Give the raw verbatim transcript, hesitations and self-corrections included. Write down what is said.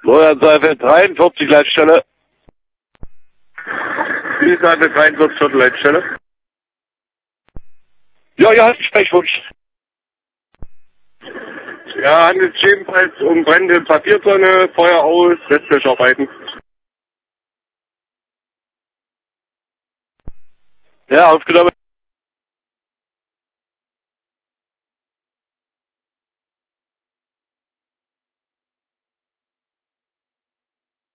Steuerseife dreiundvierzig Leitstelle. Zielseite dreiundvierzig Viertel Leitstelle. Ja, ja, Sprechwunsch. Ja, handelt sich ebenfalls um brennende Papiertonne, Feuer aus, Restlöscharbeiten. Ja, aufgenommen.